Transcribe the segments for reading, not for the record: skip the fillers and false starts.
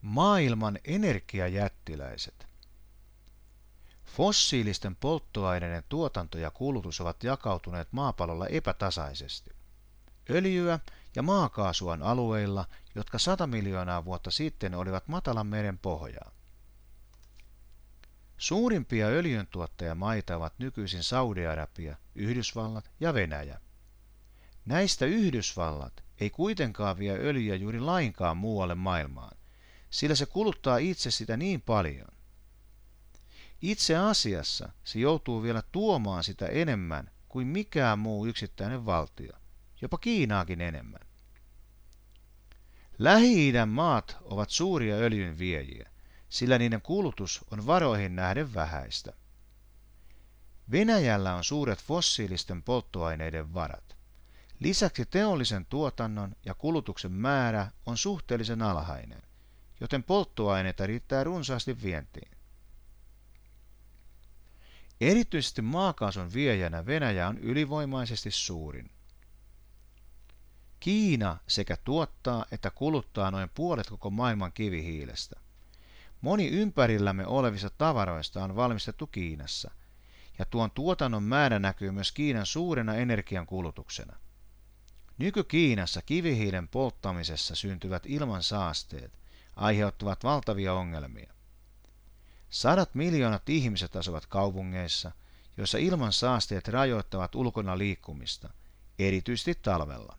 Maailman energiajättiläiset. Fossiilisten polttoaineiden tuotanto ja kulutus ovat jakautuneet maapallolla epätasaisesti. Öljyä ja maakaasua on alueilla, jotka 100 miljoonaa vuotta sitten olivat matalan meren pohjaa. Suurimpia öljyntuottajamaita ovat nykyisin Saudi-Arabia, Yhdysvallat ja Venäjä. Näistä Yhdysvallat ei kuitenkaan vie öljyä juuri lainkaan muualle maailmaan, sillä se kuluttaa itse sitä niin paljon. Itse asiassa se joutuu vielä tuomaan sitä enemmän kuin mikään muu yksittäinen valtio, jopa Kiinaakin enemmän. Lähi-idän maat ovat suuria öljyn viejiä, sillä niiden kulutus on varoihin nähden vähäistä. Venäjällä on suuret fossiilisten polttoaineiden varat. Lisäksi teollisen tuotannon ja kulutuksen määrä on suhteellisen alhainen, joten polttoaineita riittää runsaasti vientiin. Erityisesti maakaasun viejänä Venäjä on ylivoimaisesti suurin. Kiina sekä tuottaa että kuluttaa noin puolet koko maailman kivihiilestä. Moni ympärillämme olevista tavaroista on valmistettu Kiinassa, ja tuon tuotannon määrä näkyy myös Kiinan suurena energiankulutuksena. Nyky-Kiinassa kivihiilen polttamisessa syntyvät ilmansaasteet aiheuttavat valtavia ongelmia. 100 miljoonat ihmiset asuvat kaupungeissa, joissa ilmansaasteet rajoittavat ulkona liikkumista, erityisesti talvella.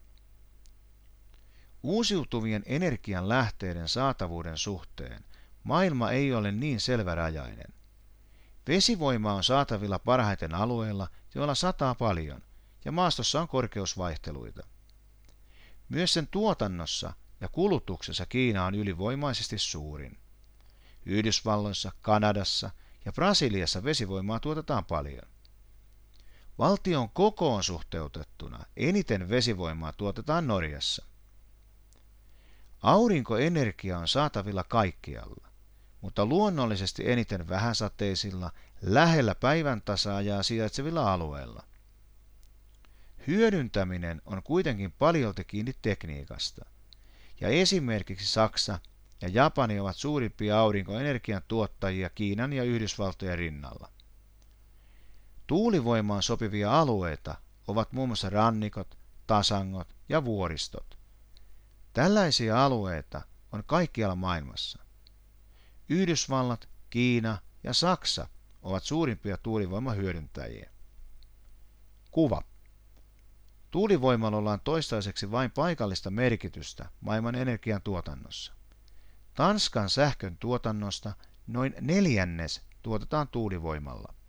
Uusiutuvien energianlähteiden saatavuuden suhteen maailma ei ole niin selvärajainen. Vesivoima on saatavilla parhaiten alueilla, joilla sataa paljon, ja maastossa on korkeusvaihteluita. Myös sen tuotannossa ja kulutuksessa Kiina on ylivoimaisesti suurin. Yhdysvalloissa, Kanadassa ja Brasiliassa vesivoimaa tuotetaan paljon. Valtion kokoon suhteutettuna eniten vesivoimaa tuotetaan Norjassa. Aurinkoenergia on saatavilla kaikkialla, mutta luonnollisesti eniten vähäsateisilla, lähellä päiväntasaajaa sijaitsevilla alueilla. Hyödyntäminen on kuitenkin paljolti kiinni tekniikasta, ja esimerkiksi Saksa ja Japani ovat suurimpia aurinkoenergian tuottajia Kiinan ja Yhdysvaltojen rinnalla. Tuulivoimaan sopivia alueita ovat muun muassa rannikot, tasangot ja vuoristot. Tällaisia alueita on kaikkialla maailmassa. Yhdysvallat, Kiina ja Saksa ovat suurimpia tuulivoimahyödyntäjiä. Kuva. Tuulivoimalolla on toistaiseksi vain paikallista merkitystä maailman energiantuotannossa. Tanskan sähkön tuotannosta noin 1/4 tuotetaan tuulivoimalla.